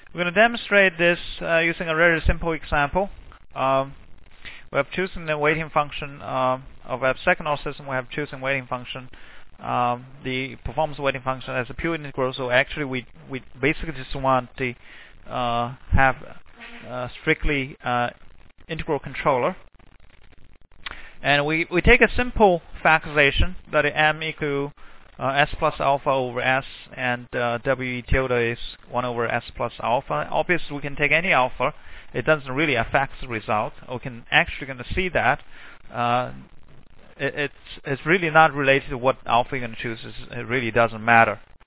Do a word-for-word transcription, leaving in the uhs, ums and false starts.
We're going to demonstrate this uh, using a very simple example. Um, we have chosen the weighting function uh, of a second-order system. We have chosen weighting function, um, the performance weighting function as a pure integral. So actually, we we basically just want to uh, have a strictly uh, integral controller. And we, we take a simple factorization that m equal uh, s plus alpha over s, and uh, w tilde is one over s plus alpha. Obviously, we can take any alpha. It doesn't really affect the result. We can actually going to see that uh, it, it's it's really not related to what alpha you're going to choose. It's, it really doesn't matter.